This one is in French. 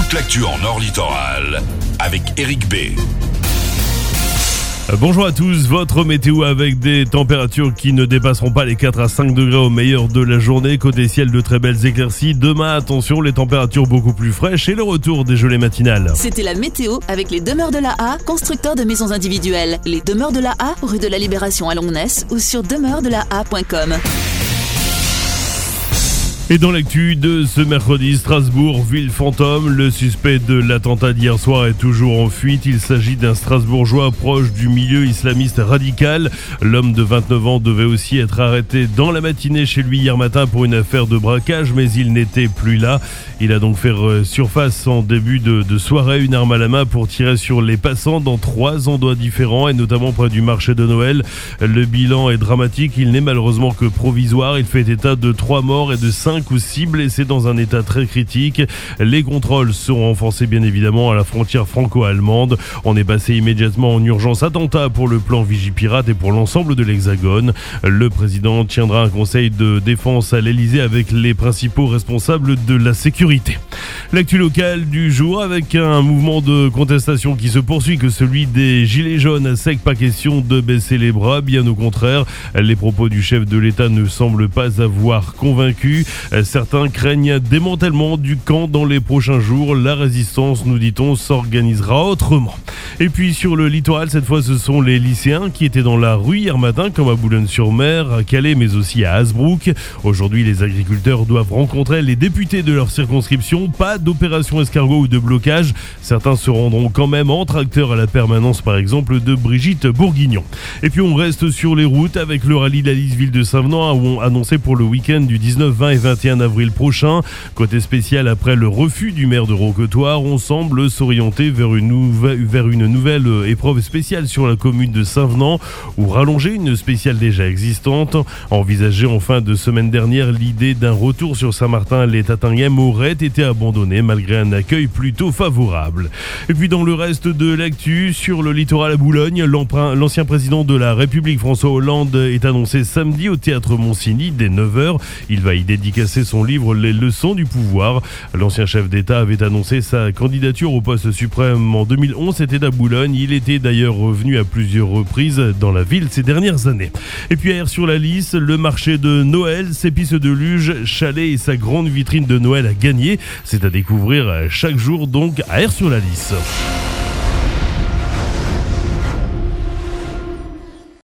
toute l'actu en Nord Littoral avec Eric B. Bonjour à tous, votre météo avec des températures qui ne dépasseront pas les 4 à 5 degrés au meilleur de la journée. Côté ciel, de très belles éclaircies. Demain, attention, les températures beaucoup plus fraîches et le retour des gelées matinales. C'était la météo avec les Demeures de la A, constructeurs de maisons individuelles. Les Demeures de la A, rue de la Libération à Longnes ou sur demeuresdelaa.com. Et dans l'actu de ce mercredi, Strasbourg, ville fantôme. Le suspect de l'attentat d'hier soir est toujours en fuite. Il s'agit d'un Strasbourgeois proche du milieu islamiste radical. L'homme de 29 ans devait aussi être arrêté dans la matinée chez lui hier matin pour une affaire de braquage, mais il n'était plus là. Il a donc fait surface en début de soirée, une arme à la main pour tirer sur les passants dans 3 endroits différents et notamment près du marché de Noël. Le bilan est dramatique. Il n'est malheureusement que provisoire. Il fait état de 3 morts et de 5 ou 6 blessés dans un état très critique. Les contrôles seront renforcés bien évidemment à la frontière franco-allemande. On est passé immédiatement en urgence attentat pour le plan Vigipirate et pour l'ensemble de l'Hexagone. Le président tiendra un conseil de défense à l'Elysée avec les principaux responsables de la sécurité. L'actu locale du jour avec un mouvement de contestation qui se poursuit que celui des Gilets jaunes à sec. Pas question de baisser les bras, bien au contraire. Les propos du chef de l'État ne semblent pas avoir convaincu. Certains craignent un démantèlement du camp dans les prochains jours. La résistance, nous dit-on, s'organisera autrement. Et puis sur le littoral, cette fois ce sont les lycéens qui étaient dans la rue hier matin, comme à Boulogne-sur-Mer, à Calais, mais aussi à Hasbrook. Aujourd'hui, les agriculteurs doivent rencontrer les députés de leur circonscription. Pas d'opération escargot ou de blocage. Certains se rendront quand même en tracteur à la permanence, par exemple, de Brigitte Bourguignon. Et puis on reste sur les routes avec le rallye de la Lys-Ville de Savenant, annoncé pour le week-end du 19, 20 et 21 avril prochain. Côté spécial, après le refus du maire de Roquetoire, on semble s'orienter vers une nouvelle épreuve spéciale sur la commune de Savenant ou rallonger une spéciale déjà existante. Envisagée en fin de semaine dernière, l'idée d'un retour sur Saint-Martin-les-Tatinguèmes aurait été abandonnée malgré un accueil plutôt favorable. Et puis dans le reste de l'actu, sur le littoral à Boulogne, l'ancien président de la République François Hollande est annoncé samedi au théâtre Monsigny dès 9h. Il va y dédicacer son livre Les leçons du pouvoir. L'ancien chef d'État avait annoncé sa candidature au poste suprême en 2011, c'était à Boulogne. Il était d'ailleurs revenu à plusieurs reprises dans la ville ces dernières années. Et puis ailleurs sur la Lys, le marché de Noël, ses pistes de luge, chalets et sa grande vitrine de Noël à gagner. C'est à découvrir chaque jour donc à Aire sur la Lys.